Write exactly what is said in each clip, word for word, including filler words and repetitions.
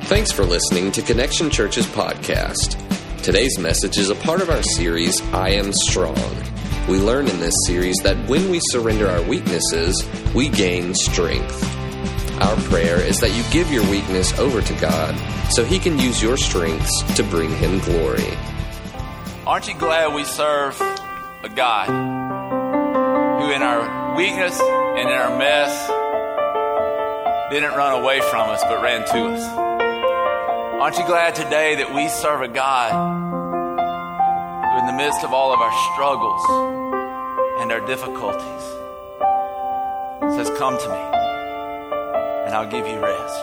Thanks for listening to Connection Church's podcast. Today's message is a part of our series, I Am Strong. We learn in this series that when we surrender our weaknesses, we gain strength. Our prayer is that you give your weakness over to God so He can use your strengths to bring Him glory. Aren't you glad we serve a God who in our weakness and in our mess didn't run away from us but ran to us? Aren't you glad today that we serve a God who in the midst of all of our struggles and our difficulties says, come to me and I'll give you rest.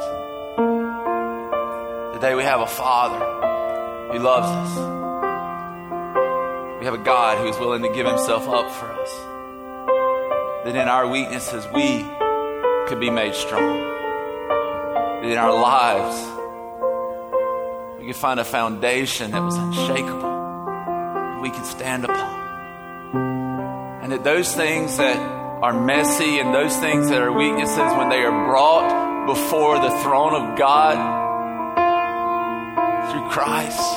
Today we have a Father who loves us. We have a God who is willing to give Himself up for us. That in our weaknesses we could be made strong. That in our lives we could find a foundation that was unshakable that we could stand upon. And that those things that are messy and those things that are weaknesses, when they are brought before the throne of God through Christ,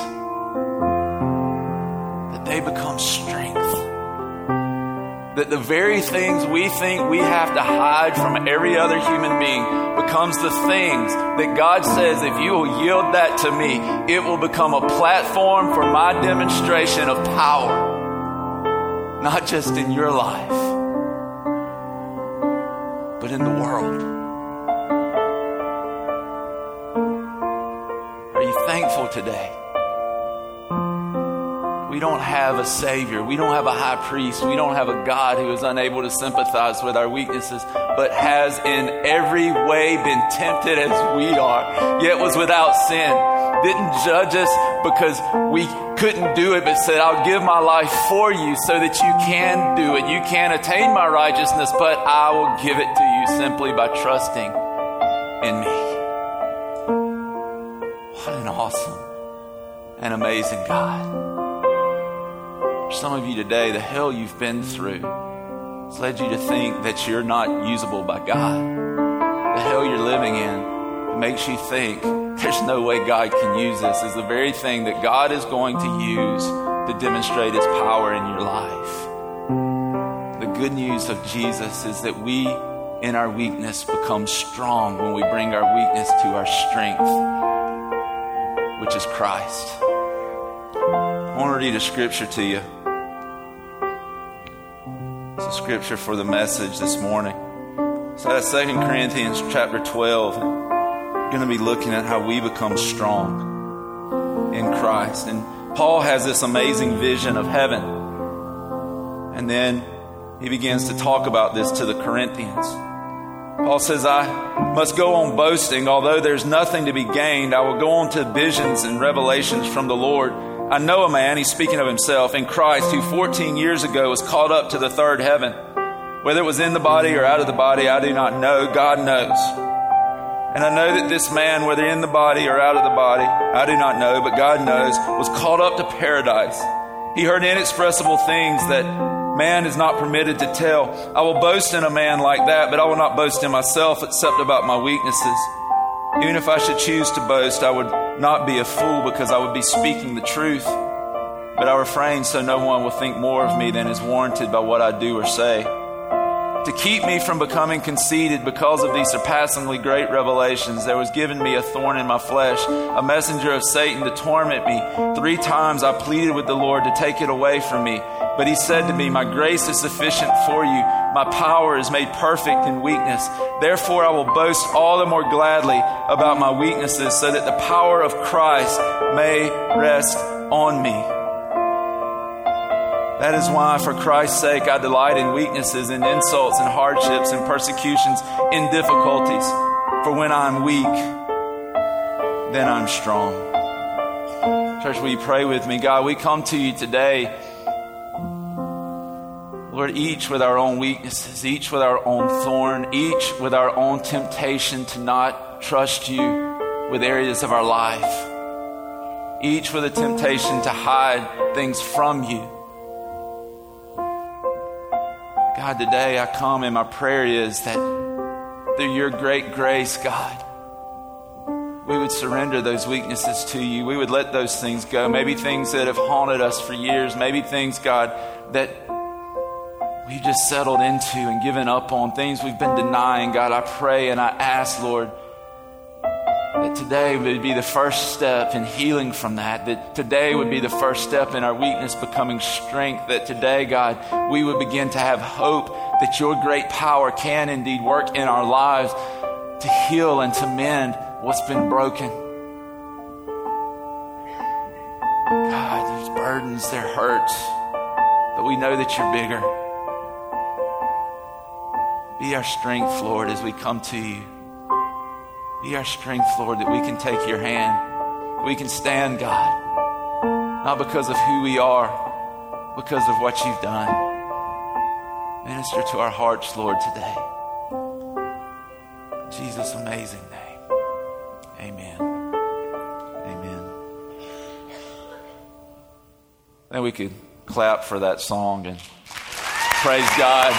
that they become strength. That the very things we think we have to hide from every other human being becomes the things that God says, if you will yield that to me, it will become a platform for my demonstration of power. Not just in your life, but in the world. Are you thankful today? We don't have a Savior. We don't have a high priest. We don't have a God who is unable to sympathize with our weaknesses, but has in every way been tempted as we are, yet was without sin. Didn't judge us because we couldn't do it, but said, I'll give my life for you so that you can do it. You can attain my righteousness, but I will give it to you simply by trusting in me. What an awesome and amazing God. For some of you today, the hell you've been through has led you to think that you're not usable by God. The hell you're living in makes you think there's no way God can use this, is the very thing that God is going to use to demonstrate His power in your life. The good news of Jesus is that we, in our weakness, become strong when we bring our weakness to our strength, which is Christ. I want to read a scripture to you. It's a scripture for the message this morning. It's out of Second Corinthians chapter twelve. We're going to be looking at how we become strong in Christ. And Paul has this amazing vision of heaven. And then he begins to talk about this to the Corinthians. Paul says, I must go on boasting. Although there's nothing to be gained, I will go on to visions and revelations from the Lord. I know a man, he's speaking of himself, in Christ, who fourteen years ago was caught up to the third heaven. Whether it was in the body or out of the body, I do not know. God knows. And I know that this man, whether in the body or out of the body, I do not know, but God knows, was caught up to paradise. He heard inexpressible things that man is not permitted to tell. I will boast in a man like that, but I will not boast in myself except about my weaknesses. Even if I should choose to boast, I would not be a fool because I would be speaking the truth. But I refrain so no one will think more of me than is warranted by what I do or say. To keep me from becoming conceited because of these surpassingly great revelations, there was given me a thorn in my flesh, a messenger of Satan to torment me. Three times I pleaded with the Lord to take it away from me. But He said to me, my grace is sufficient for you. My power is made perfect in weakness. Therefore I will boast all the more gladly about my weaknesses, so that the power of Christ may rest on me. That is why, for Christ's sake, I delight in weaknesses, in insults, and hardships, and persecutions, in difficulties. For when I'm weak, then I'm strong. Church, will you pray with me? God, we come to you today, Lord, each with our own weaknesses, each with our own thorn, each with our own temptation to not trust you with areas of our life, each with a temptation to hide things from you. God, today I come and my prayer is that through your great grace, God, we would surrender those weaknesses to you. We would let those things go. Maybe things that have haunted us for years. Maybe things, God, that we've just settled into and given up on. Things we've been denying. God, I pray and I ask, Lord, that today would be the first step in healing from that. That today would be the first step in our weakness becoming strength. That today, God, we would begin to have hope that your great power can indeed work in our lives to heal and to mend what's been broken. God, there's burdens, there hurts, but we know that you're bigger. Be our strength, Lord, as we come to you. Be our strength, Lord, that we can take your hand. We can stand, God, not because of who we are, because of what you've done. Minister to our hearts, Lord, today. In Jesus' amazing name. Amen. Amen. I think we could clap for that song and praise God.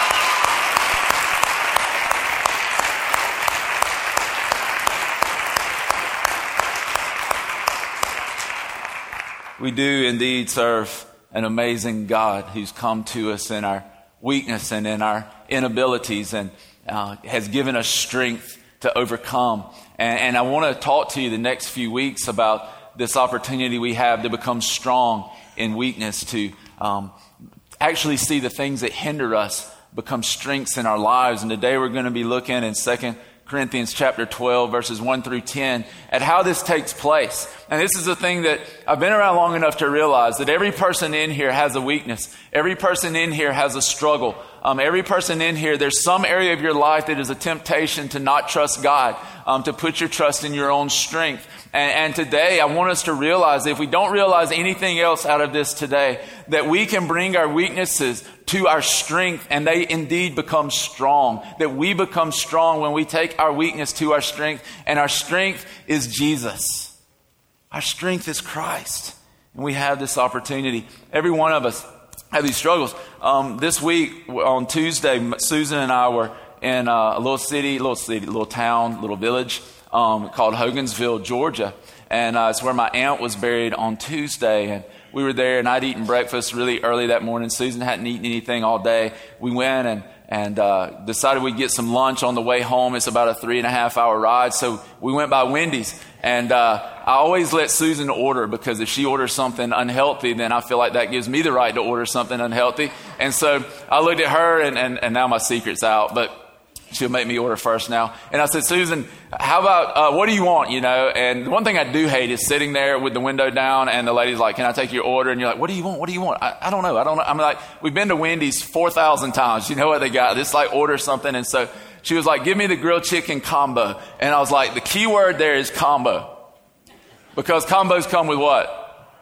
We do indeed serve an amazing God who's come to us in our weakness and in our inabilities and uh, has given us strength to overcome. And, and I want to talk to you the next few weeks about this opportunity we have to become strong in weakness, to um, actually see the things that hinder us become strengths in our lives. And today we're going to be looking in Second Corinthians chapter twelve, verses one through ten, at how this takes place. And this is the thing that I've been around long enough to realize, that every person in here has a weakness. Every person in here has a struggle. Um, every person in here, there's some area of your life that is a temptation to not trust God, um, to put your trust in your own strength. And, and today, I want us to realize, if we don't realize anything else out of this today, that we can bring our weaknesses to our strength, and they indeed become strong. That we become strong when we take our weakness to our strength, and our strength is Jesus. Our strength is Christ. And we have this opportunity. Every one of us have these struggles. Um, this week, on Tuesday, Susan and I were in uh, a little city, little city, little town, little village um, called Hogansville, Georgia. And uh, it's where my aunt was buried on Tuesday. And we were there, and I'd eaten breakfast really early that morning. Susan hadn't eaten anything all day. We went and and uh, decided we'd get some lunch on the way home. It's about a three and a half hour ride. So we went by Wendy's. And uh, I always let Susan order, because if she orders something unhealthy, then I feel like that gives me the right to order something unhealthy. And so I looked at her, and, and, and now my secret's out, but she'll make me order first now. And I said, Susan, how about, uh, what do you want, you know? And one thing I do hate is sitting there with the window down, and the lady's like, can I take your order? And you're like, what do you want? What do you want? I, I don't know. I don't know. I'm like, we've been to Wendy's four thousand times. You know what they got? Just like order something. And so she was like, give me the grilled chicken combo. And I was like, the key word there is combo. Because combos come with what?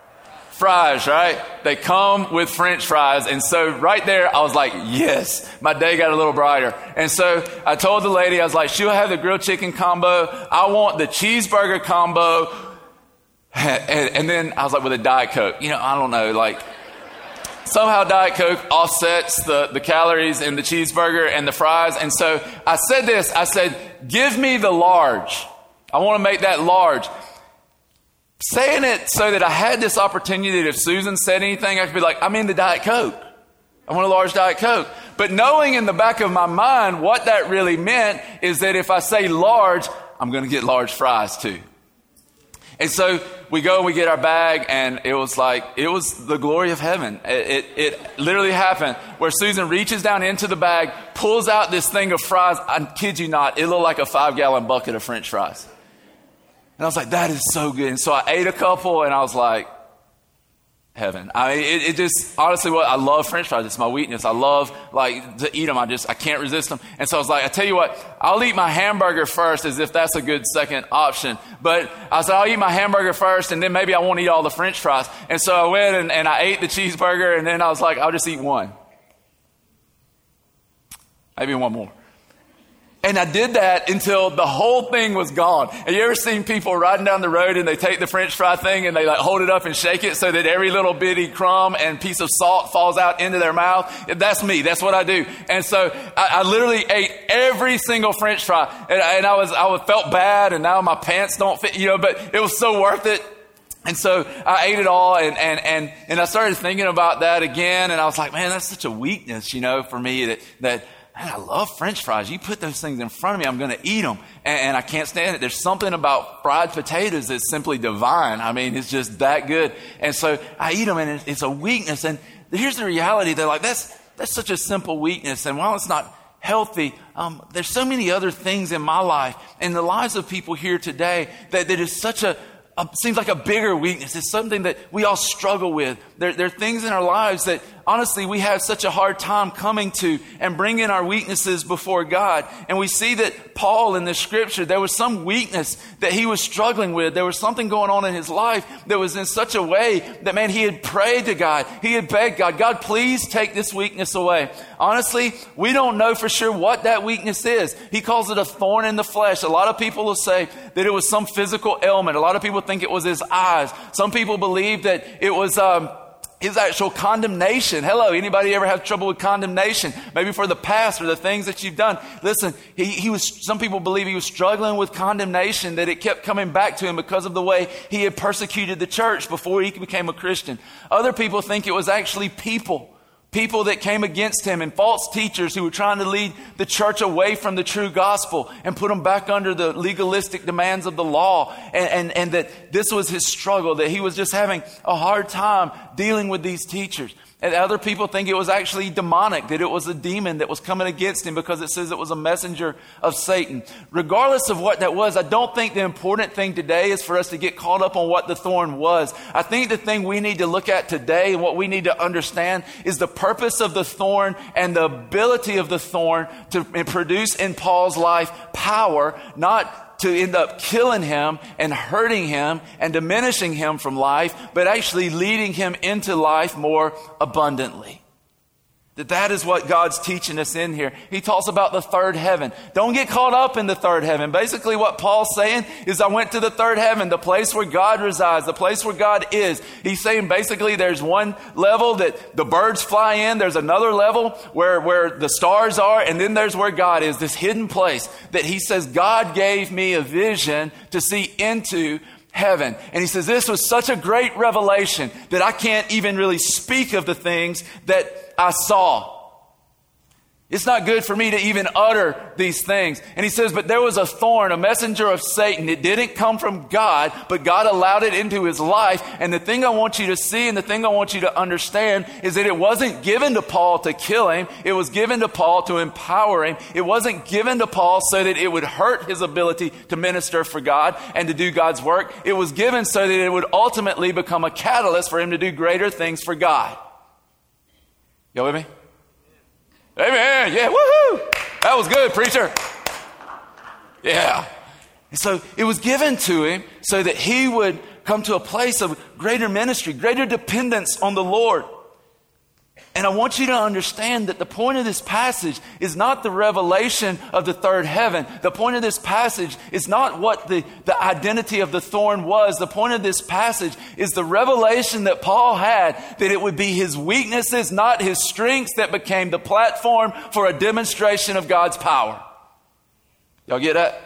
Fries, right? They come with French fries. And so right there, I was like, yes, my day got a little brighter. And so I told the lady, I was like, she'll have the grilled chicken combo. I want the cheeseburger combo. And, and then I was like, with a Diet Coke. You know, I don't know, like somehow Diet Coke offsets the, the calories in the cheeseburger and the fries. And so I said this, I said, give me the large. I want to make that large. Saying it so that I had this opportunity that if Susan said anything, I could be like, I'm in the Diet Coke. I want a large Diet Coke. But knowing in the back of my mind what that really meant is that if I say large, I'm going to get large fries too. And so we go and we get our bag, and it was like, it was the glory of heaven. It, it, it literally happened where Susan reaches down into the bag, pulls out this thing of fries. I kid you not, it looked like a five gallon bucket of French fries. And I was like, that is so good. And so I ate a couple, and I was like, heaven. I mean, it, it just, honestly, what I love French fries. It's my weakness. I love, like, to eat them. I just, I can't resist them. And so I was like, I tell you what, I'll eat my hamburger first, as if that's a good second option. But I said, I'll eat my hamburger first, and then maybe I won't eat all the French fries. And so I went and, and I ate the cheeseburger, and then I was like, I'll just eat one. Maybe one more. And I did that until the whole thing was gone. Have you ever seen people riding down the road and they take the French fry thing and they like hold it up and shake it so that every little bitty crumb and piece of salt falls out into their mouth? That's me. That's what I do. And so I, I literally ate every single French fry, and, and I was I was, felt bad, and now my pants don't fit, you know. But it was so worth it. And so I ate it all, and, and, and, and I started thinking about that again, and I was like, man, that's such a weakness, you know, for me that, that, man, I love French fries. You put those things in front of me, I'm going to eat them, and, and I can't stand it. There's something about fried potatoes that's simply divine. I mean, it's just that good. And so I eat them, and it's a weakness. And here's the reality. They're like, that's, that's such a simple weakness. And while it's not healthy, um, there's so many other things in my life and the lives of people here today that, that is such a, a seems like a bigger weakness. It's something that we all struggle with. There, there are things in our lives that honestly we have such a hard time coming to and bringing our weaknesses before God. And we see that Paul in the scripture, there was some weakness that he was struggling with. There was something going on in his life that was in such a way that, man, he had prayed to God. He had begged God, God, please take this weakness away. Honestly, we don't know for sure what that weakness is. He calls it a thorn in the flesh. A lot of people will say that it was some physical ailment. A lot of people think it was his eyes. Some people believe that it was um, his actual condemnation. Hello, anybody ever have trouble with condemnation? Maybe for the past or the things that you've done. Listen, he, he was. Some people believe he was struggling with condemnation, that it kept coming back to him because of the way he had persecuted the church before he became a Christian. Other people think it was actually people. People that came against him and false teachers who were trying to lead the church away from the true gospel and put them back under the legalistic demands of the law. And, and, and that this was his struggle, that he was just having a hard time dealing with these teachers. And other people think it was actually demonic, that it was a demon that was coming against him because it says it was a messenger of Satan. Regardless of what that was, I don't think the important thing today is for us to get caught up on what the thorn was. I think the thing we need to look at today and what we need to understand is the purpose of the thorn and the ability of the thorn to produce in Paul's life power, not to end up killing him and hurting him and diminishing him from life, but actually leading him into life more abundantly. That that is what God's teaching us in here. He talks about the third heaven. Don't get caught up in the third heaven. Basically what Paul's saying is, I went to the third heaven, the place where God resides, the place where God is. He's saying basically there's one level that the birds fly in. There's another level where, where the stars are. And then there's where God is, this hidden place that he says, God gave me a vision to see into heaven. And he says, this was such a great revelation that I can't even really speak of the things that I saw. It's not good for me to even utter these things. And he says, but there was a thorn, a messenger of Satan. It didn't come from God, but God allowed it into his life. And the thing I want you to see and the thing I want you to understand is that it wasn't given to Paul to kill him. It was given to Paul to empower him. It wasn't given to Paul so that it would hurt his ability to minister for God and to do God's work. It was given so that it would ultimately become a catalyst for him to do greater things for God. Y'all with me? Amen. Yeah. Woohoo. That was good, preacher. Yeah. And so it was given to him so that he would come to a place of greater ministry, greater dependence on the Lord. And I want you to understand that the point of this passage is not the revelation of the third heaven. The point of this passage is not what the, the identity of the thorn was. The point of this passage is the revelation that Paul had, that it would be his weaknesses, not his strengths, that became the platform for a demonstration of God's power. Y'all get that?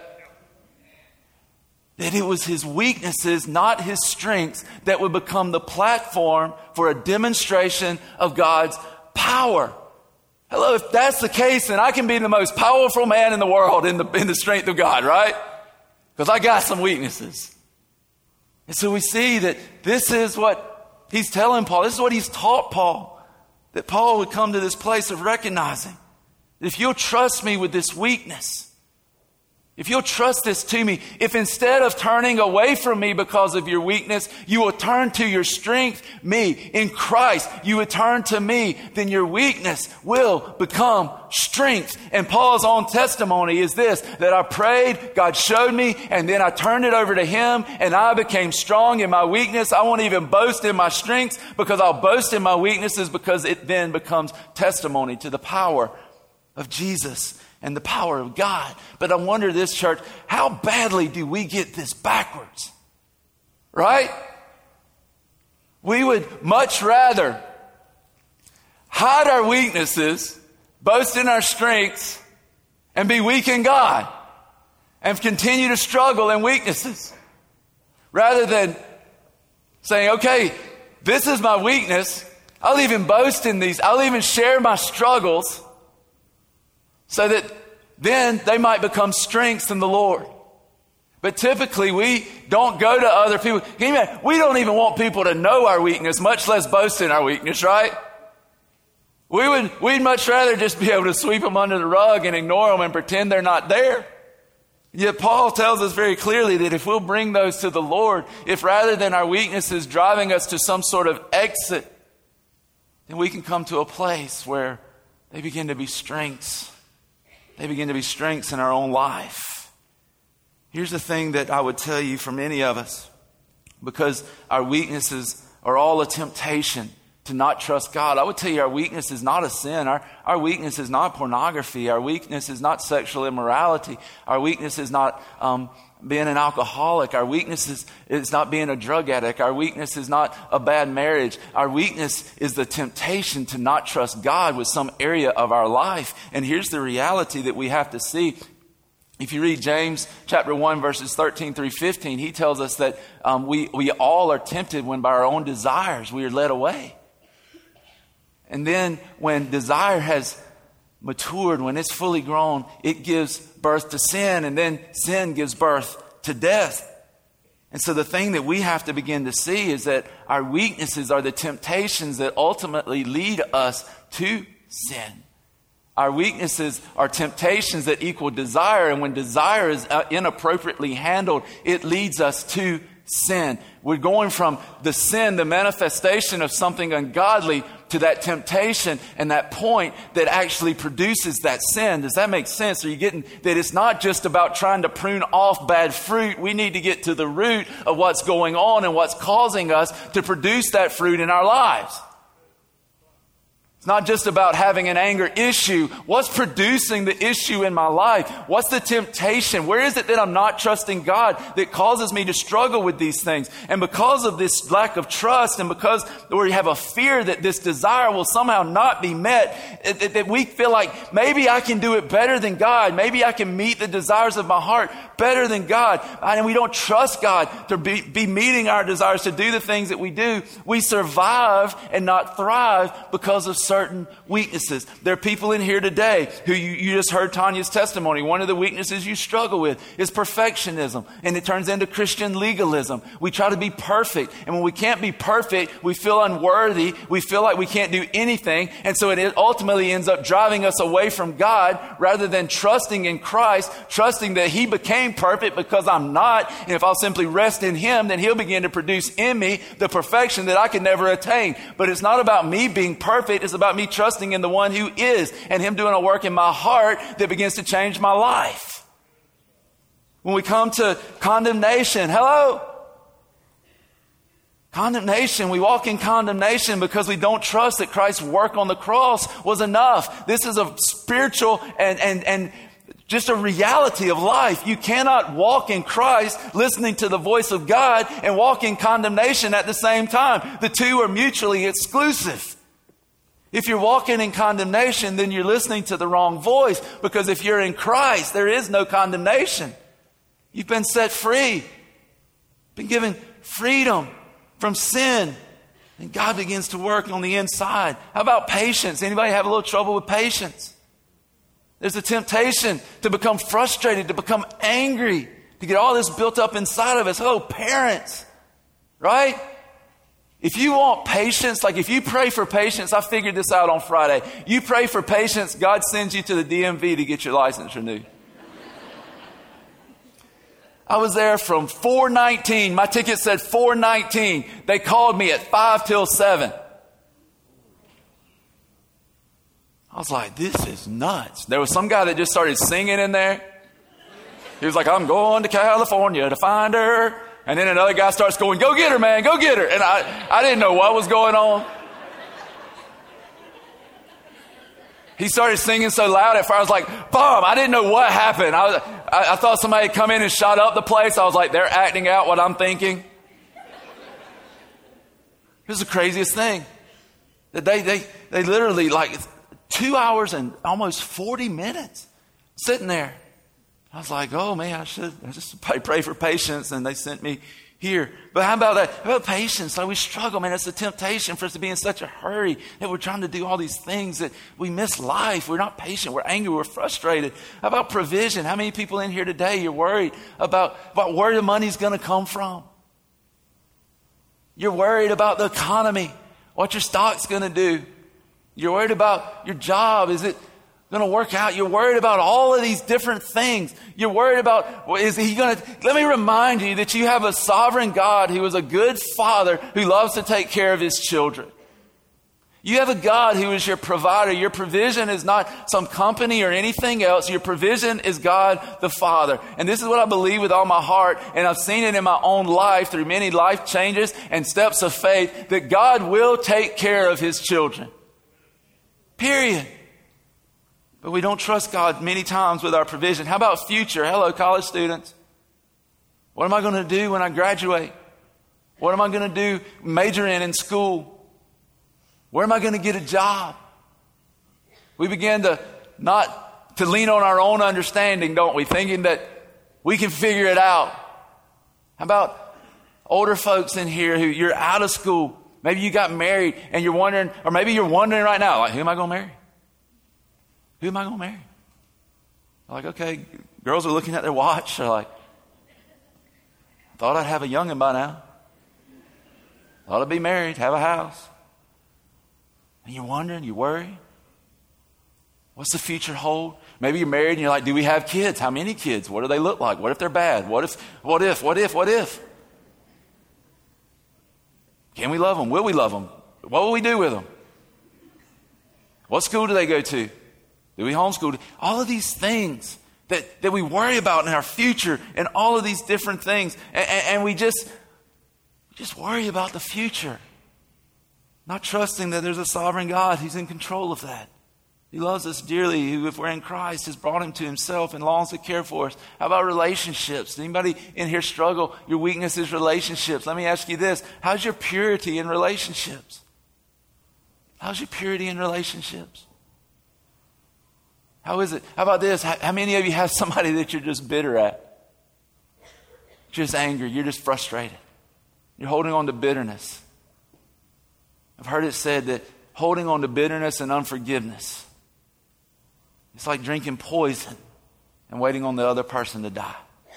That it was his weaknesses, not his strengths, that would become the platform for a demonstration of God's power. Hello, if that's the case, then I can be the most powerful man in the world in the, in the strength of God, right? Because I got some weaknesses. And so we see that this is what he's telling Paul. This is what he's taught Paul. That Paul would come to this place of recognizing that if you'll trust me with this weakness, if you'll trust this to me, if instead of turning away from me because of your weakness, you will turn to your strength, me, in Christ, you would turn to me, then your weakness will become strength. And Paul's own testimony is this, that I prayed, God showed me, and then I turned it over to him, and I became strong in my weakness. I won't even boast in my strengths, because I'll boast in my weaknesses, because it then becomes testimony to the power of Jesus and the power of God. But I wonder this, church, how badly do we get this backwards? Right? We would much rather hide our weaknesses, boast in our strengths, and be weak in God, and continue to struggle in weaknesses, rather than saying, okay, this is my weakness. I'll even boast in these. I'll even share my struggles so that then they might become strengths in the Lord. But typically we don't go to other people. Can you imagine? We don't even want people to know our weakness, much less boast in our weakness, right? We would, we'd much rather just be able to sweep them under the rug and ignore them and pretend they're not there. Yet Paul tells us very clearly that if we'll bring those to the Lord, if rather than our weaknesses driving us to some sort of exit, then we can come to a place where they begin to be strengths. They begin to be strengths in our own life. Here's the thing that I would tell you for many of us, because our weaknesses are all a temptation to not trust God. I would tell you our weakness is not a sin. Our, our weakness is not pornography. Our weakness is not sexual immorality. Our weakness is not um, being an alcoholic. Our weakness is, is not being a drug addict. Our weakness is not a bad marriage. Our weakness is the temptation to not trust God with some area of our life. And here's the reality that we have to see. If you read James chapter one, verses thirteen through fifteen, he tells us that um, we, we all are tempted when by our own desires we are led away. And then when desire has matured, when it's fully grown, it gives birth to sin, and then sin gives birth to death. And so the thing that we have to begin to see is that our weaknesses are the temptations that ultimately lead us to sin. Our weaknesses are temptations that equal desire, and when desire is inappropriately handled, it leads us to sin. We're going from the sin, the manifestation of something ungodly, to that temptation and that point that actually produces that sin. Does that make sense? Are you getting that it's not just about trying to prune off bad fruit? We need to get to the root of what's going on and what's causing us to produce that fruit in our lives. It's not just about having an anger issue. What's producing the issue in my life? What's the temptation? Where is it that I'm not trusting God that causes me to struggle with these things? And because of this lack of trust, and because we have a fear that this desire will somehow not be met, that we feel like maybe I can do it better than God. Maybe I can meet the desires of my heart better than God. And we don't trust God to be, be meeting our desires, to do the things that we do. We survive and not thrive because of certain weaknesses. There are people in here today who you, you just heard Tanya's testimony. One of the weaknesses you struggle with is perfectionism, and it turns into Christian legalism. We try to be perfect, and when we can't be perfect, we feel unworthy. We feel like we can't do anything, and so it ultimately ends up driving us away from God rather than trusting in Christ, trusting that He became perfect because I'm not, and if I'll simply rest in Him, then He'll begin to produce in me the perfection that I could never attain. But it's not about me being perfect. It's about me trusting in the one who is, and Him doing a work in my heart that begins to change my life. When we come to condemnation, hello? Condemnation, we walk in condemnation because we don't trust that Christ's work on the cross was enough. This is a spiritual and, and, and just a reality of life. You cannot walk in Christ listening to the voice of God and walk in condemnation at the same time. The two are mutually exclusive. If you're walking in condemnation, then you're listening to the wrong voice, because if you're in Christ, there is no condemnation. You've been set free, been given freedom from sin, and God begins to work on the inside. How about patience? Anybody have a little trouble with patience? There's a temptation to become frustrated, to become angry, to get all this built up inside of us. Oh, parents, right? If you want patience, like if you pray for patience, I figured this out on Friday. You pray for patience, God sends you to the D M V to get your license renewed. I was there from four nineteen. My ticket said four nineteen. They called me at five till seven. I was like, this is nuts. There was some guy that just started singing in there. He was like, I'm going to California to find her. And then another guy starts going, go get her, man, go get her. And I, I didn't know what was going on. He started singing so loud at first. I was like, "Boom!" I didn't know what happened. I, was, I, I thought somebody had come in and shot up the place. I was like, they're acting out what I'm thinking. It was the craziest thing. That they, they, they literally like two hours and almost forty minutes sitting there. I was like, oh man, I should I just pray for patience. And they sent me here. But how about that? How about patience? Like we struggle, man. It's a temptation for us to be in such a hurry that we're trying to do all these things that we miss life. We're not patient. We're angry. We're frustrated. How about provision? How many people in here today, you're worried about, about where the money's going to come from? You're worried about the economy, what your stock's going to do. You're worried about your job. Is it going to work out? You're worried about all of these different things. You're worried about, well, is he going to, let me remind you that you have a sovereign God who is a good father who loves to take care of his children. You have a God who is your provider. Your provision is not some company or anything else. Your provision is God the Father. And this is what I believe with all my heart. And I've seen it in my own life through many life changes and steps of faith that God will take care of his children. Period. But we don't trust God many times with our provision. How about future? Hello, college students. What am I going to do when I graduate? What am I going to do major in in school? Where am I going to get a job? We begin to not to lean on our own understanding, don't we? Thinking that we can figure it out. How about older folks in here who you're out of school? Maybe you got married and you're wondering, or maybe you're wondering right now, like, who am I going to marry? Who am I going to marry? Like, okay, girls are looking at their watch. They're like, thought I'd have a youngin' by now. Thought I'd be married, have a house. And you're wondering, you worry. What's the future hold? Maybe you're married and you're like, do we have kids? How many kids? What do they look like? What if they're bad? What if, what if, what if, what if? Can we love them? Will we love them? What will we do with them? What school do they go to? Do we homeschool? All of these things that, that we worry about in our future and all of these different things. And, and, and we just, just worry about the future. Not trusting that there's a sovereign God who's in control of that. He loves us dearly, who, if we're in Christ, has brought him to himself and longs to care for us. How about relationships? Does anybody in here struggle? Your weakness is relationships. Let me ask you this. How's your purity in relationships? How's your purity in relationships? How is it? How about this? How, how many of you have somebody that you're just bitter at? Just angry. You're just frustrated. You're holding on to bitterness. I've heard it said that holding on to bitterness and unforgiveness, it's like drinking poison and waiting on the other person to die.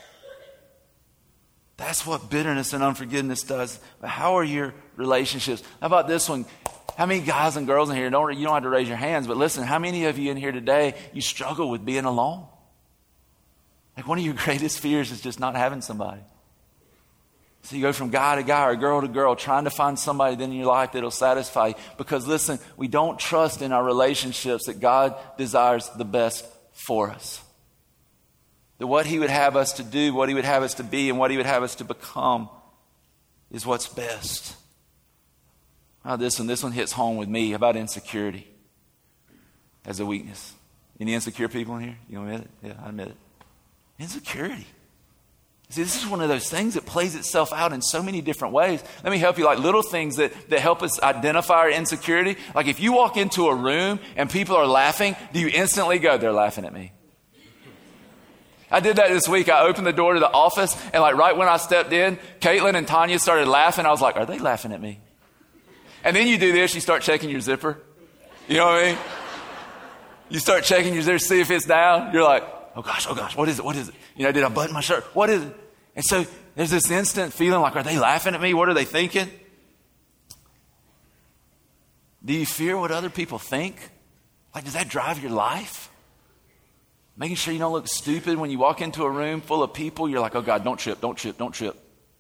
That's what bitterness and unforgiveness does. But how are your relationships? How about this one? How many guys and girls in here, don't, you don't have to raise your hands, but listen, how many of you in here today, you struggle with being alone? Like one of your greatest fears is just not having somebody. So you go from guy to guy or girl to girl, trying to find somebody in your life that'll satisfy you. Because listen, we don't trust in our relationships that God desires the best for us. That what he would have us to do, what he would have us to be, and what he would have us to become is what's best. Oh, this one, this one hits home with me about insecurity as a weakness. Any insecure people in here? You admit it? Yeah, I admit it. Insecurity. See, this is one of those things that plays itself out in so many different ways. Let me help you, like little things that, that help us identify our insecurity. Like if you walk into a room and people are laughing, do you instantly go, they're laughing at me? I did that this week. I opened the door to the office and like right when I stepped in, Caitlin and Tanya started laughing. I was like, are they laughing at me? And then you do this, you start checking your zipper. You know what I mean? You start checking your zipper, see if it's down. You're like, oh gosh, oh gosh, what is it? What is it? You know, did I button my shirt? What is it? And so there's this instant feeling like, are they laughing at me? What are they thinking? Do you fear what other people think? Like, does that drive your life? Making sure you don't look stupid when you walk into a room full of people. You're like, oh God, don't trip, don't trip, don't trip.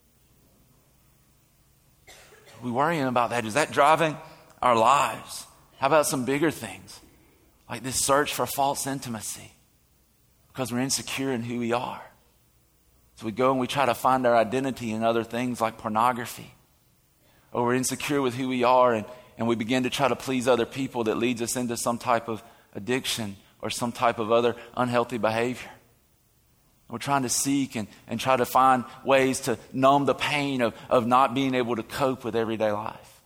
Are we worrying about that? Is that driving our lives? How about some bigger things? Like this search for false intimacy. Because we're insecure in who we are. So we go and we try to find our identity in other things like pornography. Or we're insecure with who we are and, and we begin to try to please other people that leads us into some type of addiction or some type of other unhealthy behavior. We're trying to seek and, and try to find ways to numb the pain of, of not being able to cope with everyday life.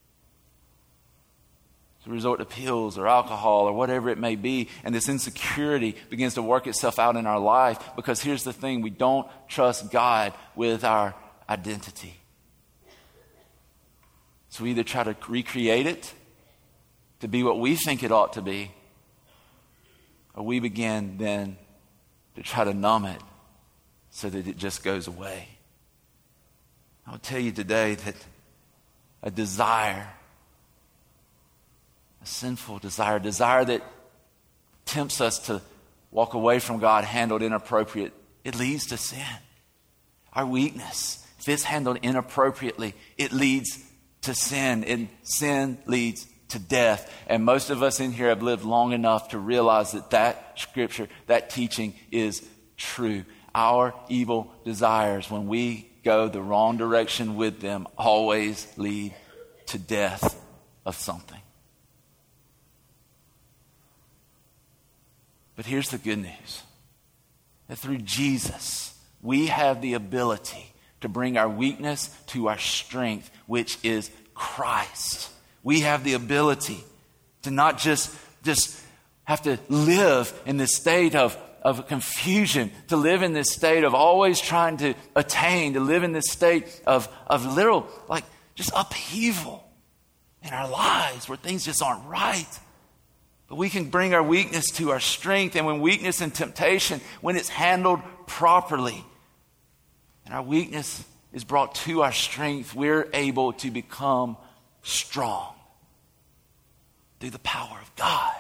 So we resort to pills or alcohol or whatever it may be, and this insecurity begins to work itself out in our life because here's the thing, we don't trust God with our identity. So we either try to recreate it to be what we think it ought to be, or we begin then to try to numb it so that it just goes away. I'll tell you today that a desire, a sinful desire, a desire that tempts us to walk away from God handled inappropriate, it leads to sin. Our weakness, if it's handled inappropriately, it leads to sin, and sin leads to death. And most of us in here have lived long enough to realize that that scripture, that teaching is true. Our evil desires, when we go the wrong direction with them, always lead to death of something. But here's the good news. That through Jesus, we have the ability to bring our weakness to our strength, which is Christ. We have the ability to not just, just have to live in this state of, of confusion, to live in this state of always trying to attain, to live in this state of, of literal, like just upheaval in our lives where things just aren't right. But we can bring our weakness to our strength, and when weakness and temptation, when it's handled properly, and our weakness is brought to our strength, we're able to become strong through the power of God.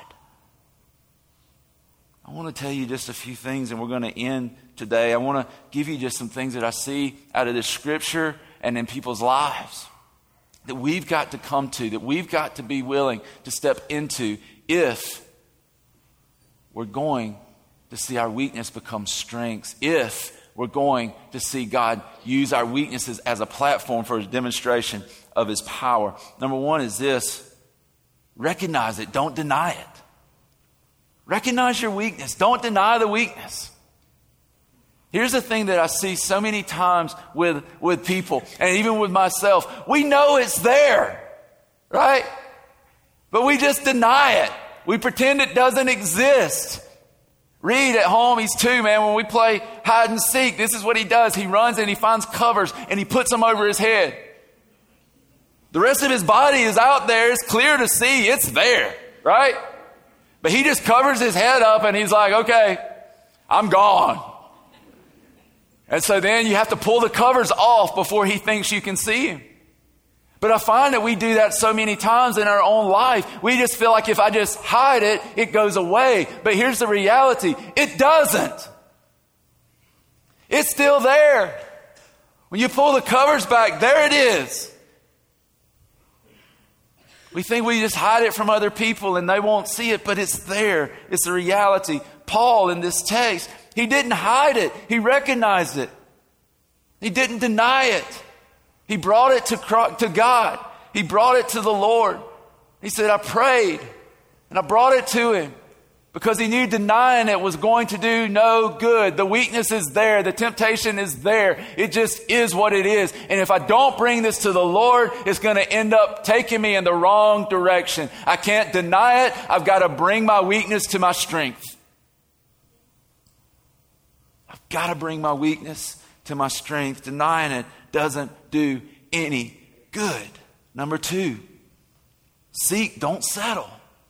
I want to tell you just a few things, and we're going to end today. I want to give you just some things that I see out of this scripture and in people's lives that we've got to come to, that we've got to be willing to step into if we're going to see our weakness become strengths, if we're going to see God use our weaknesses as a platform for a demonstration of his power. Number one is this: recognize it, don't deny it. Recognize your weakness, don't deny the weakness. Here's the thing that I see so many times with, with people, and even with myself. We know it's there, right? But we just deny it. We pretend it doesn't exist. Reed at home, he's two, man. When we play hide and seek, this is what he does. He runs and he finds covers and he puts them over his head. The rest of his body is out there. It's clear to see. It's there, right? But he just covers his head up and he's like, okay, I'm gone. And so then you have to pull the covers off before he thinks you can see him. But I find that we do that so many times in our own life. We just feel like if I just hide it, it goes away. But here's the reality. It doesn't. It's still there. When you pull the covers back, there it is. We think we just hide it from other people and they won't see it, but it's there. It's the reality. Paul in this text, he didn't hide it. He recognized it. He didn't deny it. He brought it to, to God. He brought it to the Lord. He said, I prayed and I brought it to him because he knew denying it was going to do no good. The weakness is there. The temptation is there. It just is what it is. And if I don't bring this to the Lord, it's going to end up taking me in the wrong direction. I can't deny it. I've got to bring my weakness to my strength. I've got to bring my weakness to my strength. Denying it doesn't do any good. Number two, seek, don't settle.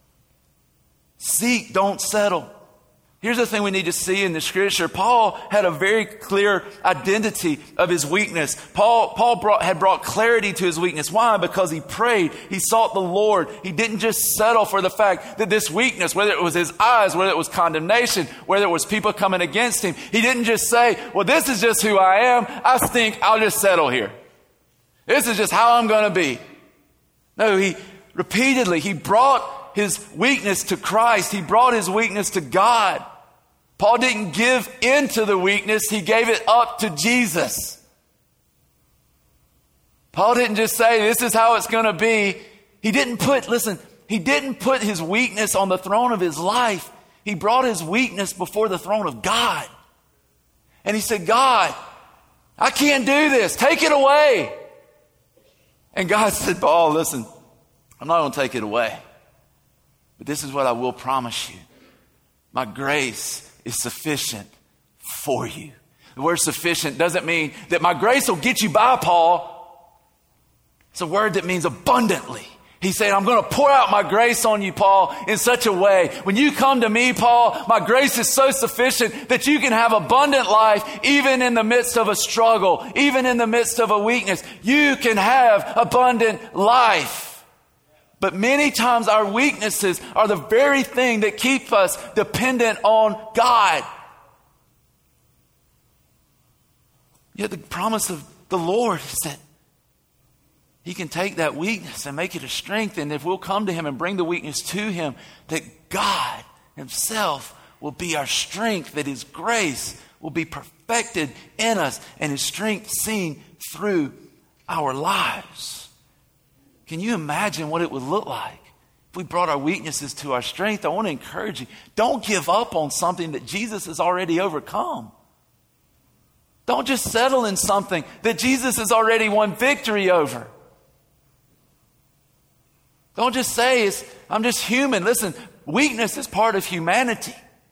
Seek, don't settle. Here's the thing we need to see in the scripture. Paul had a very clear identity of his weakness. Paul, Paul brought, had brought clarity to his weakness. Why? Because he prayed. He sought the Lord. He didn't just settle for the fact that this weakness, whether it was his eyes, whether it was condemnation, whether it was people coming against him, he didn't just say, well, this is just who I am. I stink. I'll just settle here. This is just how I'm going to be. No, he repeatedly, he brought his weakness to Christ. He brought his weakness to God. Paul didn't give in to the weakness. He gave it up to Jesus. Paul didn't just say, this is how it's going to be. He didn't put, listen, he didn't put his weakness on the throne of his life. He brought his weakness before the throne of God. And he said, God, I can't do this. Take it away. And God said, Paul, listen, I'm not going to take it away. But this is what I will promise you. My grace is sufficient for you. The word sufficient doesn't mean that my grace will get you by, Paul. It's a word that means abundantly. He's saying, I'm going to pour out my grace on you, Paul, in such a way. When you come to me, Paul, my grace is so sufficient that you can have abundant life even in the midst of a struggle, even in the midst of a weakness. You can have abundant life. But many times our weaknesses are the very thing that keep us dependent on God. Yet the promise of the Lord is that He can take that weakness and make it a strength. And if we'll come to Him and bring the weakness to Him, that God Himself will be our strength, that His grace will be perfected in us and His strength seen through our lives. Can you imagine what it would look like if we brought our weaknesses to our strength? I want to encourage you, don't give up on something that Jesus has already overcome. Don't just settle in something that Jesus has already won victory over. Don't just say, it's, I'm just human. Listen, weakness is part of humanity.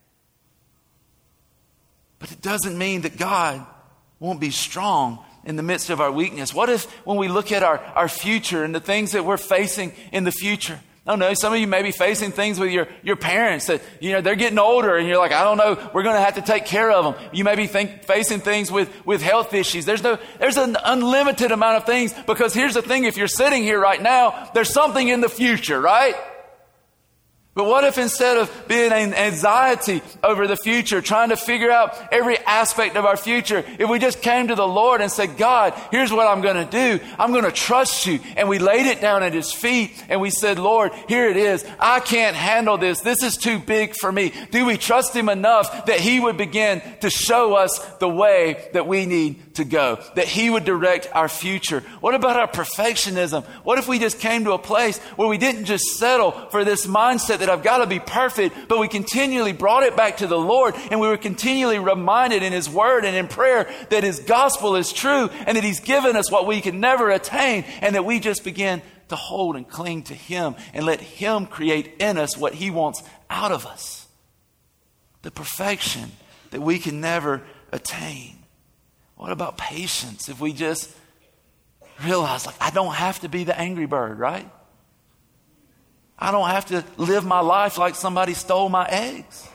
But it doesn't mean that God won't be strong in the midst of our weakness. What if when we look at our, our future and the things that we're facing in the future? I don't know, some of you may be facing things with your, your parents that, you know, they're getting older and you're like, I don't know, we're going to have to take care of them. You may be think, facing things with, with health issues. There's no, there's an unlimited amount of things, because here's the thing, if you're sitting here right now, there's something in the future, right? But what if instead of being in anxiety over the future, trying to figure out every aspect of our future, if we just came to the Lord and said, God, here's what I'm going to do. I'm going to trust you. And we laid it down at His feet and we said, Lord, here it is. I can't handle this. This is too big for me. Do we trust Him enough that He would begin to show us the way that we need to go, that He would direct our future? What about our perfectionism? What if we just came to a place where we didn't just settle for this mindset that I've got to be perfect, but we continually brought it back to the Lord, and we were continually reminded in His Word and in prayer that His gospel is true and that He's given us what we can never attain, and that we just begin to hold and cling to Him and let Him create in us what He wants out of us. The perfection that we can never attain. What about patience? If we just realize, like, I don't have to be the angry bird, right? I don't have to live my life like somebody stole my eggs.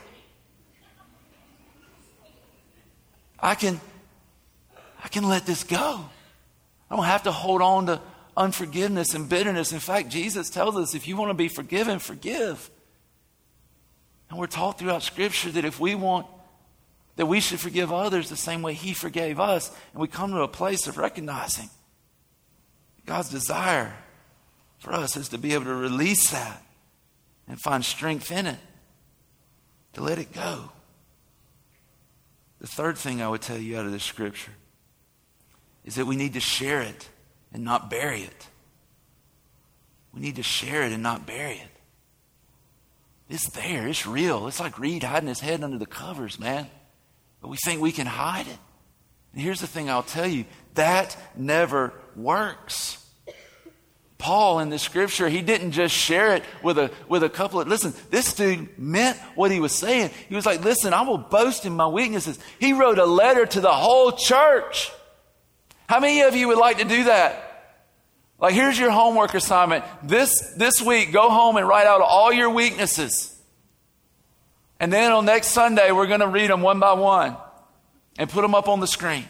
I can, I can let this go. I don't have to hold on to unforgiveness and bitterness. In fact, Jesus tells us if you want to be forgiven, forgive. And we're taught throughout Scripture that if we want, that we should forgive others the same way He forgave us. And we come to a place of recognizing God's desire for us is to be able to release that and find strength in it, to let it go. The third thing I would tell you out of this scripture is that we need to share it and not bury it. We need to share it and not bury it. It's there. It's real. It's like Reed hiding his head under the covers, man. But we think we can hide it. And here's the thing I'll tell you. That never works. Paul in the scripture, he didn't just share it with a with a couple of, listen, this dude meant what he was saying. He was like, listen, I will boast in my weaknesses. He wrote a letter to the whole church. How many of you would like to do that? Like, here's your homework assignment. This, this week, go home and write out all your weaknesses. And then on next Sunday, we're going to read them one by one and put them up on the screen.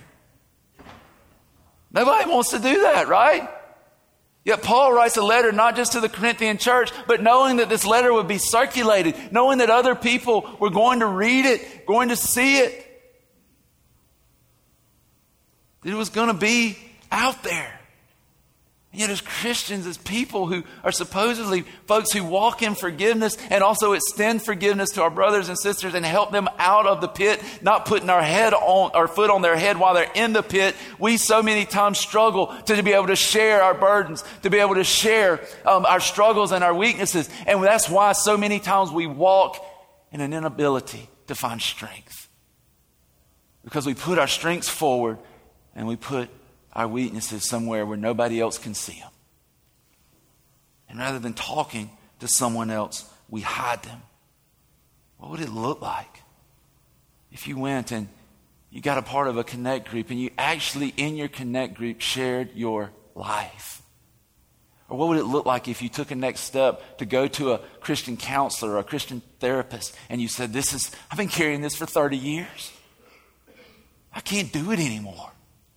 Nobody wants to do that, right? Yet Paul writes a letter not just to the Corinthian church, but knowing that this letter would be circulated, knowing that other people were going to read it, going to see it. It was going to be out there. And yet as Christians, as people who are supposedly folks who walk in forgiveness and also extend forgiveness to our brothers and sisters and help them out of the pit, not putting our head on, our foot on their head while they're in the pit, we so many times struggle to be able to share our burdens, to be able to share um, our struggles and our weaknesses. And that's why so many times we walk in an inability to find strength. Because we put our strengths forward and we put our weaknesses somewhere where nobody else can see them. And rather than talking to someone else, we hide them. What would it look like if you went and you got a part of a connect group and you actually in your connect group shared your life? Or what would it look like if you took a next step to go to a Christian counselor or a Christian therapist and you said, this is, I've been carrying this for thirty years. I can't do it anymore.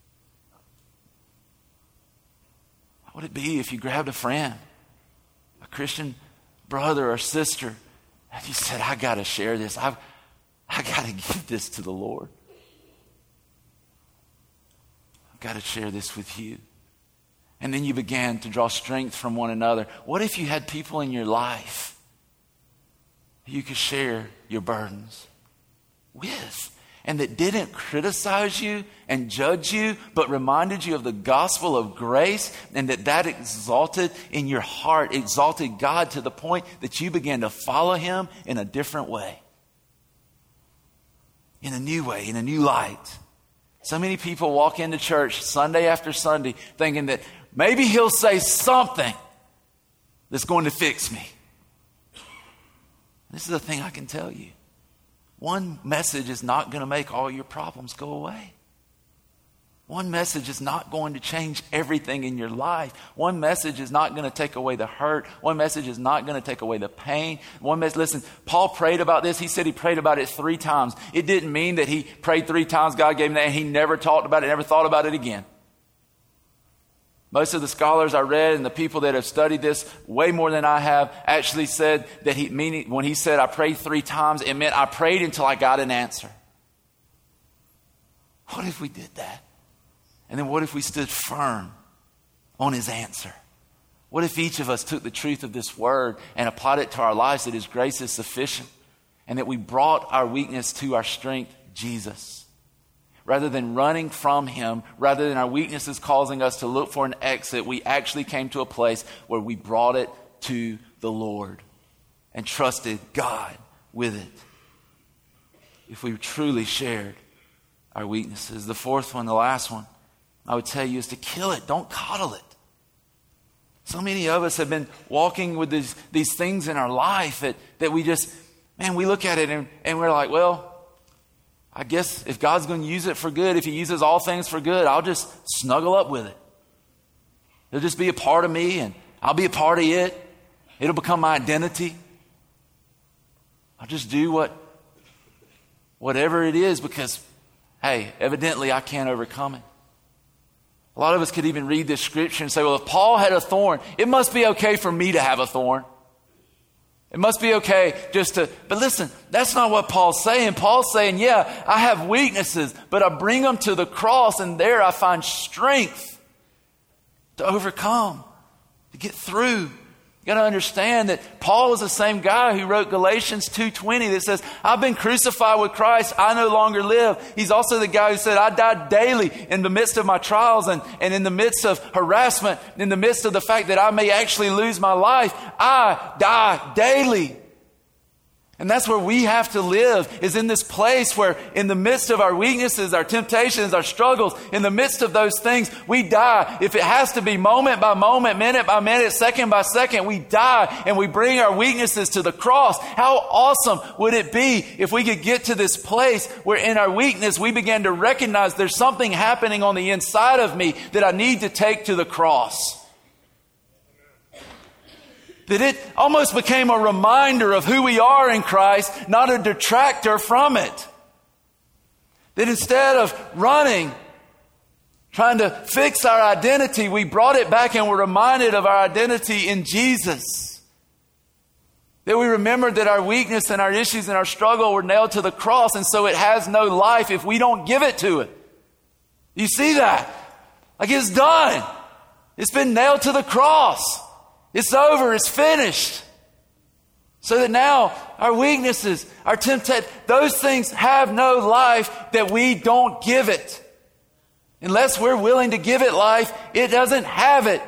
What would it be if you grabbed a friend, a Christian brother or sister, and you said, I got to share this. I've, I got to give this to the Lord. I've got to share this with you. And then you began to draw strength from one another. What if you had people in your life you could share your burdens with? And that didn't criticize you and judge you, but reminded you of the gospel of grace, and that that exalted in your heart, exalted God to the point that you began to follow him in a different way. In a new way, in a new light. So many people walk into church Sunday after Sunday thinking that maybe he'll say something that's going to fix me. This is the thing I can tell you. One message is not going to make all your problems go away. One message is not going to change everything in your life. One message is not going to take away the hurt. One message is not going to take away the pain. One message, listen, Paul prayed about this. He said he prayed about it three times. It didn't mean that he prayed three times, God gave him that, and he never talked about it, never thought about it again. Most of the scholars I read and the people that have studied this way more than I have actually said that he, meaning, when he said, I prayed three times, it meant I prayed until I got an answer. What if we did that? And then what if we stood firm on his answer? What if each of us took the truth of this word and applied it to our lives, that his grace is sufficient, and that we brought our weakness to our strength, Jesus? Rather than running from him, rather than our weaknesses causing us to look for an exit, we actually came to a place where we brought it to the Lord and trusted God with it. If we truly shared our weaknesses. The fourth one, the last one, I would tell you is to kill it. Don't coddle it. So many of us have been walking with these, these things in our life that, that we just, man, we look at it and, and we're like, well, I guess if God's going to use it for good, if he uses all things for good, I'll just snuggle up with it. It'll just be a part of me and I'll be a part of it. It'll become my identity. I'll just do what, whatever it is because, hey, evidently I can't overcome it. A lot of us could even read this scripture and say, well, if Paul had a thorn, it must be okay for me to have a thorn. It must be okay just to, but listen, that's not what Paul's saying. Paul's saying, yeah, I have weaknesses, but I bring them to the cross and there I find strength to overcome, to get through. You got to understand that Paul is the same guy who wrote Galatians two twenty that says, I've been crucified with Christ. I no longer live. He's also the guy who said, I die daily in the midst of my trials and, and in the midst of harassment, in the midst of the fact that I may actually lose my life. I die daily. And that's where we have to live, is in this place where in the midst of our weaknesses, our temptations, our struggles, in the midst of those things, we die. If it has to be moment by moment, minute by minute, second by second, we die and we bring our weaknesses to the cross. How awesome would it be if we could get to this place where in our weakness, we begin to recognize there's something happening on the inside of me that I need to take to the cross. That it almost became a reminder of who we are in Christ, not a detractor from it. That instead of running, trying to fix our identity, we brought it back and were reminded of our identity in Jesus. That we remembered that our weakness and our issues and our struggle were nailed to the cross, and so it has no life if we don't give it to it. You see that? Like it's done. It's been nailed to the cross. It's over. It's finished. So that now our weaknesses, our temptation, those things have no life that we don't give it. Unless we're willing to give it life, it doesn't have it.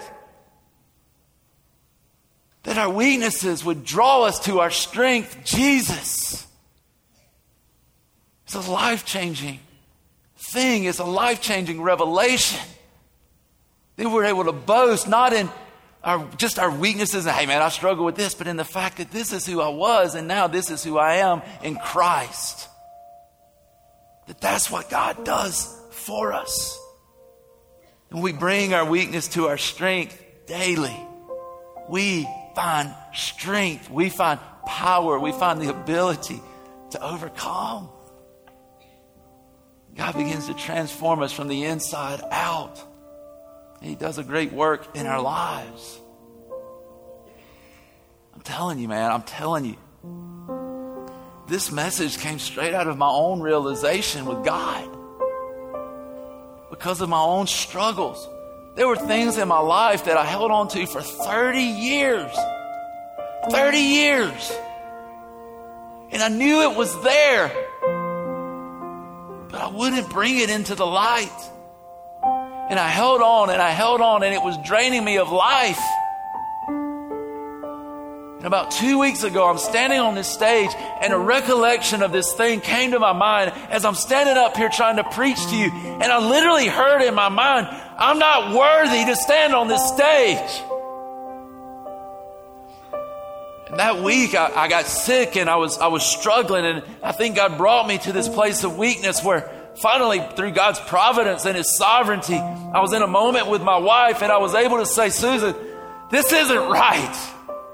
That our weaknesses would draw us to our strength, Jesus. It's a life-changing thing. It's a life-changing revelation. That we're able to boast not in our just our weaknesses and, hey man, I struggle with this, but in the fact that this is who I was and now this is who I am in Christ. That that's what God does for us. And we bring our weakness to our strength daily. We find strength. We find power. We find the ability to overcome. God begins to transform us from the inside out. And He does a great work in our lives. I'm telling you, man, I'm telling you. This message came straight out of my own realization with God. Because of my own struggles. There were things in my life that I held on to for thirty years. thirty years. And I knew it was there. But I wouldn't bring it into the light. And I held on and I held on and it was draining me of life. And about two weeks ago, I'm standing on this stage and a recollection of this thing came to my mind as I'm standing up here trying to preach to you. And I literally heard in my mind, I'm not worthy to stand on this stage. And that week I, I got sick and I was, I was struggling, and I think God brought me to this place of weakness where finally, through God's providence and His sovereignty, I was in a moment with my wife and I was able to say, Susan, this isn't right.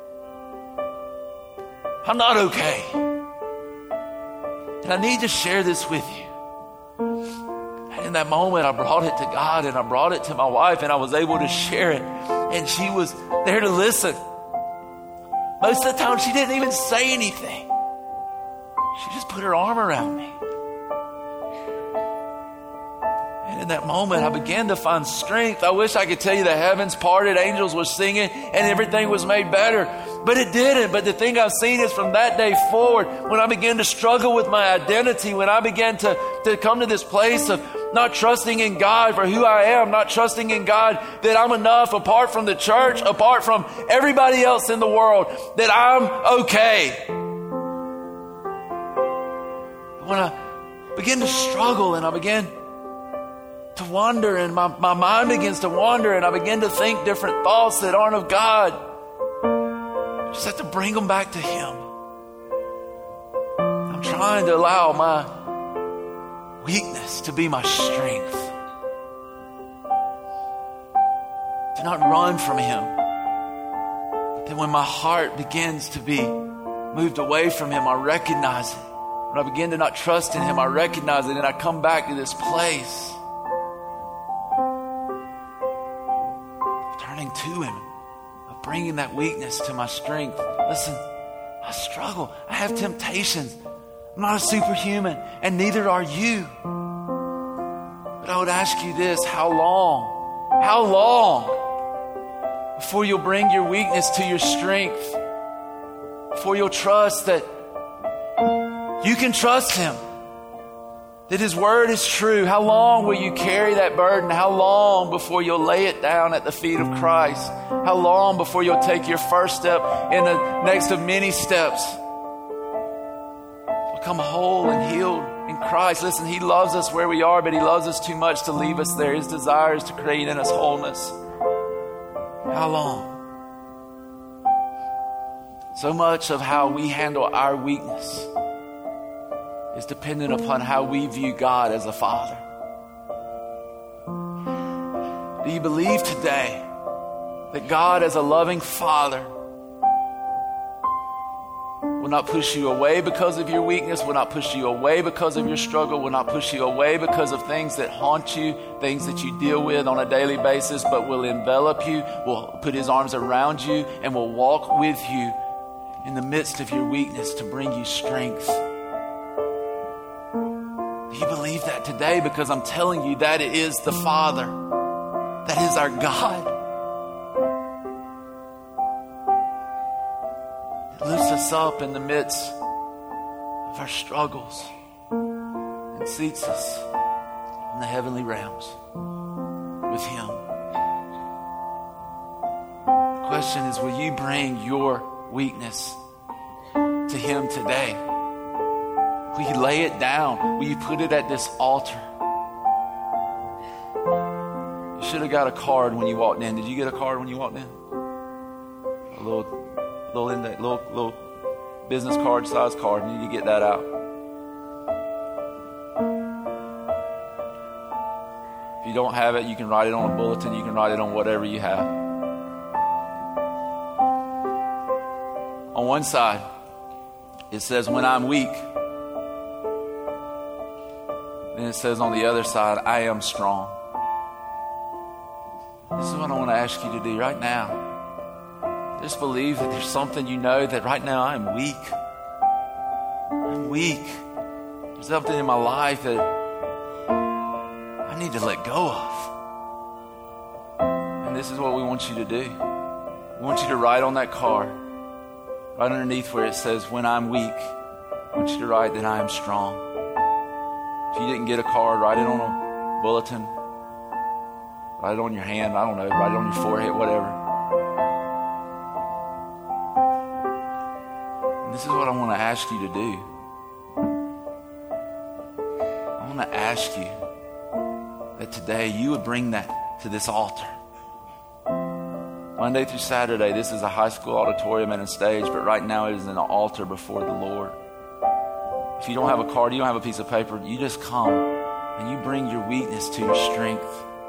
I'm not okay. And I need to share this with you. And in that moment, I brought it to God and I brought it to my wife and I was able to share it. And she was there to listen. Most of the time, she didn't even say anything. She just put her arm around me. And in that moment, I began to find strength. I wish I could tell you the heavens parted, angels were singing, and everything was made better. But it didn't. But the thing I've seen is from that day forward, when I began to struggle with my identity, when I began to, to come to this place of not trusting in God for who I am, not trusting in God that I'm enough apart from the church, apart from everybody else in the world, that I'm okay. When I begin to struggle and I begin to wonder and my, my mind begins to wander and I begin to think different thoughts that aren't of God, I just have to bring them back to Him. I'm trying to allow my weakness to be my strength. To not run from Him. But then when my heart begins to be moved away from Him, I recognize it. When I begin to not trust in Him, I recognize it and I come back to this place of turning to Him, of bringing that weakness to my strength. Listen, I struggle. I have temptations. I'm not a superhuman, and neither are you. But I would ask you this, how long? How long before you'll bring your weakness to your strength? Before you'll trust that you can trust Him, that His word is true? How long will you carry that burden? How long before you'll lay it down at the feet of Christ? How long before you'll take your first step in the next of many steps? Become whole and healed in Christ. Listen, He loves us where we are, but He loves us too much to leave us there. His desire is to create in us wholeness. How long? So much of how we handle our weakness is dependent upon how we view God as a Father. Do you believe today that God as a loving Father will not push you away because of your weakness, will not push you away because of your struggle, will not push you away because of things that haunt you, things that you deal with on a daily basis, but will envelop you, will put His arms around you, and will walk with you in the midst of your weakness to bring you strength? Do you believe that today? Because I'm telling you, that is the Father. That is our God. us up in the midst of our struggles and seats us in the heavenly realms with Him. The question is, will you bring your weakness to Him today? Will you lay it down? Will you put it at this altar? You should have got a card when you walked in. Did you get a card when you walked in? A little, little, index, little, little business card, size card. You need to get that out. If you don't have it, you can write it on a bulletin. You can write it on whatever you have. On one side, it says, when I'm weak. Then it says on the other side, I am strong. This is what I want to ask you to do right now. Just believe that there's something you know that right now I'm weak. I'm weak. There's something in my life that I need to let go of. And this is what we want you to do. We want you to write on that card, right underneath where it says, when I'm weak, I want you to write that I am strong. If you didn't get a card, write it on a bulletin. Write it on your hand. I don't know. Write it on your forehead, whatever. And this is what I want to ask you to do. I want to ask you that today you would bring that to this altar. Monday through Saturday, this is a high school auditorium and a stage, but right now it is an altar before the Lord. If you don't have a card, you don't have a piece of paper, you just come and you bring your weakness to your strength.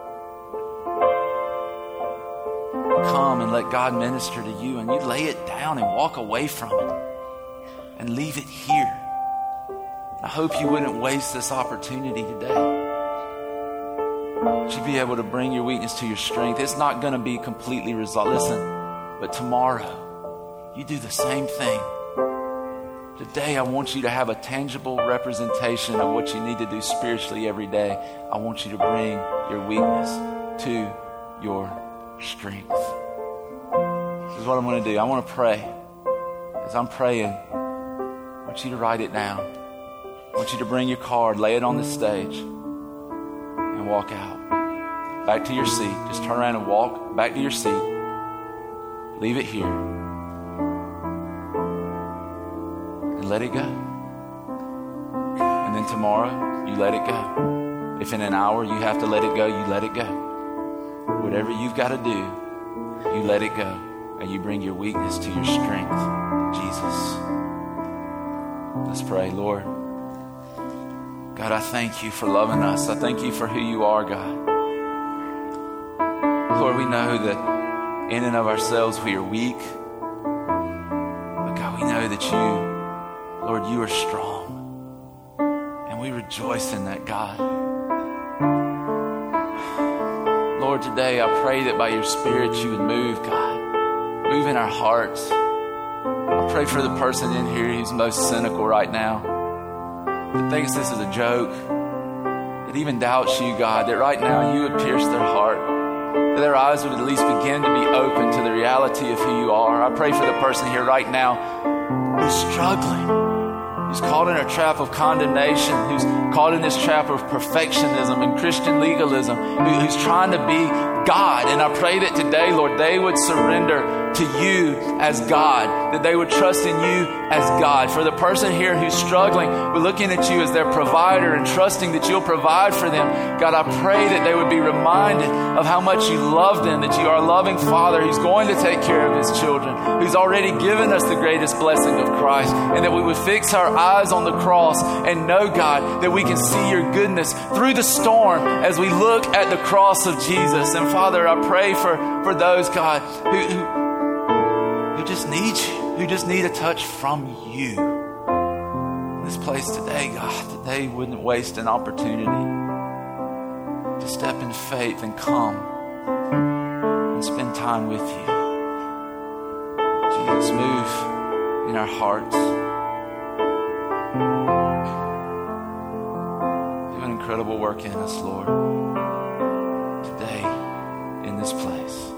Come and let God minister to you, and you lay it down and walk away from it and leave it here. I hope you wouldn't waste this opportunity today. You'd be able to bring your weakness to your strength. It's not going to be completely resolved. Listen, but tomorrow, you do the same thing. Today, I want you to have a tangible representation of what you need to do spiritually every day. I want you to bring your weakness to your strength. This is what I'm going to do. I want to pray. As I'm praying, I want you to write it down. I want you to bring your card, lay it on the stage, and walk out. Back to your seat. Just turn around and walk back to your seat. Leave it here. And let it go. And then tomorrow, you let it go. If in an hour you have to let it go, you let it go. Whatever you've got to do, you let it go. And you bring your weakness to your strength. Jesus. Let's pray. Lord, God, I thank you for loving us. I thank you for who you are, God. Lord, we know that in and of ourselves we are weak. But God, we know that you, Lord, you are strong. And we rejoice in that, God. Lord, today I pray that by your Spirit you would move, God. Move in our hearts. I pray for the person in here who's most cynical right now, that thinks this is a joke, that even doubts you, God, that right now you would pierce their heart, that their eyes would at least begin to be open to the reality of who you are. I pray for the person here right now who's struggling, who's caught in a trap of condemnation, who's caught in this trap of perfectionism and Christian legalism, who, who's trying to be God. And I pray that today, Lord, they would surrender to you as God, that they would trust in you as God. For the person here who's struggling with looking at you as their provider and trusting that you'll provide for them, God, I pray that they would be reminded of how much you love them, that you are a loving Father who's going to take care of his children, who's already given us the greatest blessing of Christ, and that we would fix our eyes on the cross and know, God, that we can see your goodness through the storm as we look at the cross of Jesus. And Father, I pray for, for those, God, who, who who just need you, who just need a touch from you. In this place today, God, that they wouldn't waste an opportunity to step in faith and come and spend time with you. Jesus, move in our hearts. Do an incredible work in us, Lord, today in this place.